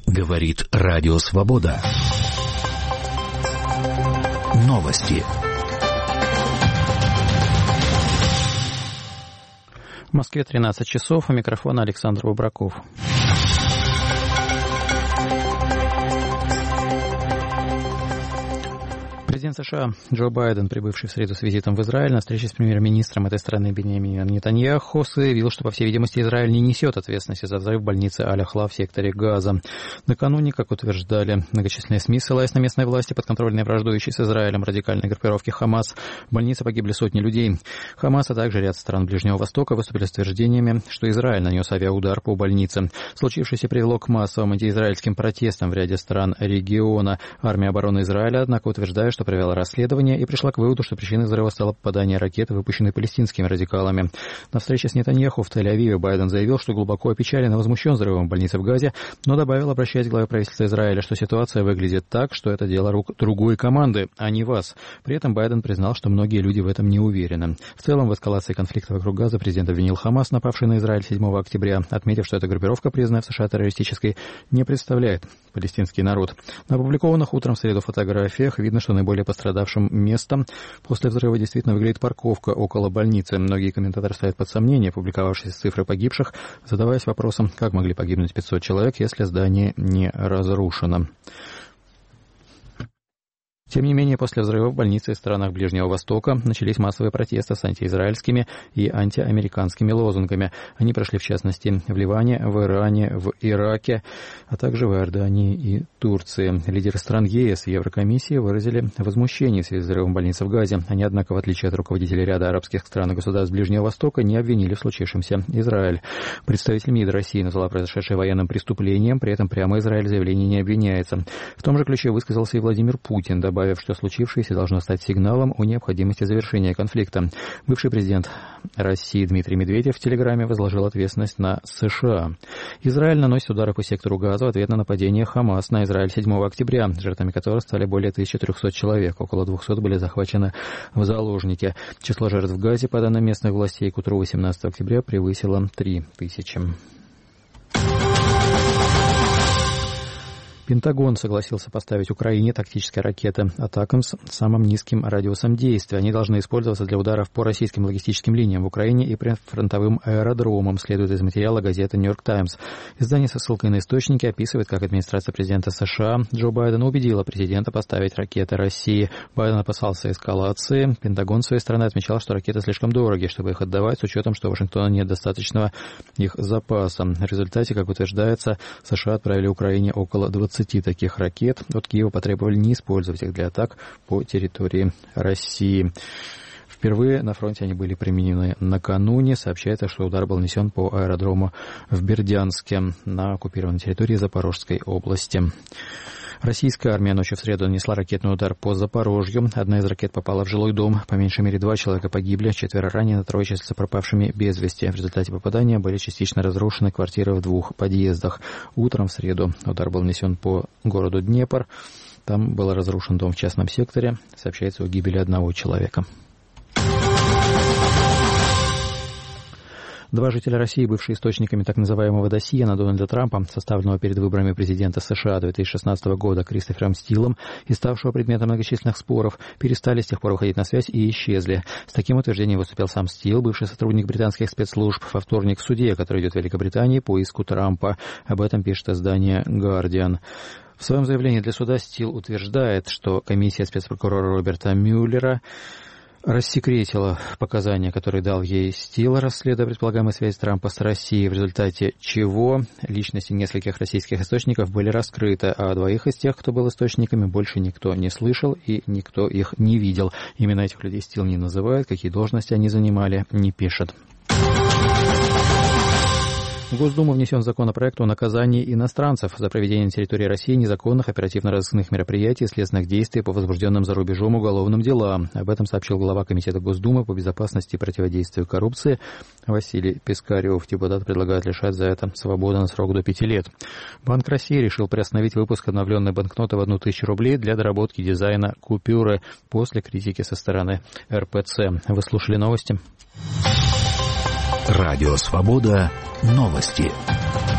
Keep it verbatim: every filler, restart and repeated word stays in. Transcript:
Говорит Радио Свобода. Новости. В Москве тринадцать часов. У микрофона Александр Бубраков. Президент США Джо Байден, прибывший в среду с визитом в Израиль, на встрече с премьер-министром этой страны Биньямином Нетаньяху, заявил, что, по всей видимости, Израиль не несет ответственности за взрыв больницы Аль-Ахла в секторе Газа. Накануне, как утверждали многочисленные СМИ, ссылаясь на местные власти, подконтрольные враждующей с Израилем радикальной группировки Хамас, в больнице погибли сотни людей. Хамас, а также ряд стран Ближнего Востока выступили с утверждениями, что Израиль нанес авиаудар по больнице. Случившееся привело к массовым антиизраильским протестам в ряде стран региона. Армия обороны Израиля, однако, утверждает, что провела расследование и пришла к выводу, что причиной взрыва стало попадание ракеты, выпущенной палестинскими радикалами. На встрече с Нетаньяху в Тель-Авиве Байден заявил, что глубоко опечален и возмущен взрывом больницы в Газе, но добавил, обращаясь к главе правительства Израиля, что ситуация выглядит так, что это дело рук другой команды, а не вас. При этом Байден признал, что многие люди в этом не уверены. В целом, в эскалации конфликта вокруг Газа президент обвинил Хамас, напавший на Израиль седьмого октября, отметив, что эта группировка, признанная в США террористической, не представляет палестинский народ. На опубликованных утром в среду фотографиях видно, что наиболее пострадавшим местом после взрыва действительно выглядит парковка около больницы. Многие комментаторы ставят под сомнение публиковавшиеся цифры погибших, задаваясь вопросом, как могли погибнуть пятьсот человек, если здание не разрушено. Тем не менее, после взрыва в больнице в странах Ближнего Востока начались массовые протесты с антиизраильскими и антиамериканскими лозунгами. Они прошли, в частности, в Ливане, в Иране, в Ираке, а также в Иордании и Турции. Лидеры стран ЕС и Еврокомиссии выразили возмущение в связи с взрывом больницы в Газе. Они, однако, в отличие от руководителей ряда арабских стран и государств Ближнего Востока, не обвинили в случившемся Израиль. Представитель МИД России назвала произошедшее военным преступлением, при этом прямо Израиль в заявлении не обвиняется. В том же ключе высказался и Владимир Путин, добавив, что случившееся должно стать сигналом о необходимости завершения конфликта. Бывший президент России Дмитрий Медведев в Телеграме возложил ответственность на США. Израиль наносит удары по сектору Газа в ответ на нападение Хамас на Израиль седьмого октября, жертвами которого стали более тысячи трехсот человек. Около двухсот были захвачены в заложники. Число жертв в Газе, по данным местных властей, к утру восемнадцатого октября превысило три тысячи. Пентагон согласился поставить Украине тактические ракеты «Атакамс» с самым низким радиусом действия. Они должны использоваться для ударов по российским логистическим линиям в Украине и прифронтовым аэродромам, следует из материала газеты «Нью-Йорк Таймс». Издание со ссылкой на источники описывает, как администрация президента США Джо Байдена убедила президента поставить ракеты России. Байден опасался эскалации. Пентагон с своей стороны отмечал, что ракеты слишком дороги, чтобы их отдавать, с учетом, что у Вашингтона нет достаточного их запаса. В результате, как утверждается, США отправили Украине около двадцати таких ракет. От Киева потребовали не использовать их для атак по территории России. Впервые на фронте они были применены накануне. Сообщается, что удар был нанесен по аэродрому в Бердянске на оккупированной территории Запорожской области. Российская армия ночью в среду нанесла ракетный удар по Запорожью. Одна из ракет попала в жилой дом. По меньшей мере два человека погибли, четверо ранены, трое числятся пропавшими без вести. В результате попадания были частично разрушены квартиры в двух подъездах. Утром в среду удар был нанесен по городу Днепр. Там был разрушен дом в частном секторе. Сообщается о гибели одного человека. Два жителя России, бывшие источниками так называемого досье на Дональда Трампа, составленного перед выборами президента США две тысячи шестнадцатого года Кристофером Стилом и ставшего предметом многочисленных споров, перестали с тех пор выходить на связь и исчезли. С таким утверждением выступил сам Стил, бывший сотрудник британских спецслужб, во вторник в суде, который идет в Великобритании по иску Трампа. Об этом пишет издание «Гардиан». В своем заявлении для суда Стил утверждает, что комиссия спецпрокурора Роберта Мюллера рассекретила показания, которые дал ей Стил, расследуя предполагаемую связь Трампа с Россией, в результате чего личности нескольких российских источников были раскрыты, а двоих из тех, кто был источниками, больше никто не слышал и никто их не видел. Именно этих людей Стил не называет, какие должности они занимали, не пишет. В Госдуму внесен законопроект о наказании иностранцев за проведение на территории России незаконных оперативно-розыскных мероприятий и следственных действий по возбужденным за рубежом уголовным делам. Об этом сообщил глава Комитета Госдумы по безопасности и противодействию коррупции Василий Пискарев. Депутаты предлагают лишать за это свободы на срок до пяти лет. Банк России решил приостановить выпуск обновленной банкноты в одну тысячу рублей для доработки дизайна купюры после критики со стороны эр пэ цэ. Вы слушали новости. Радио «Свобода». Новости.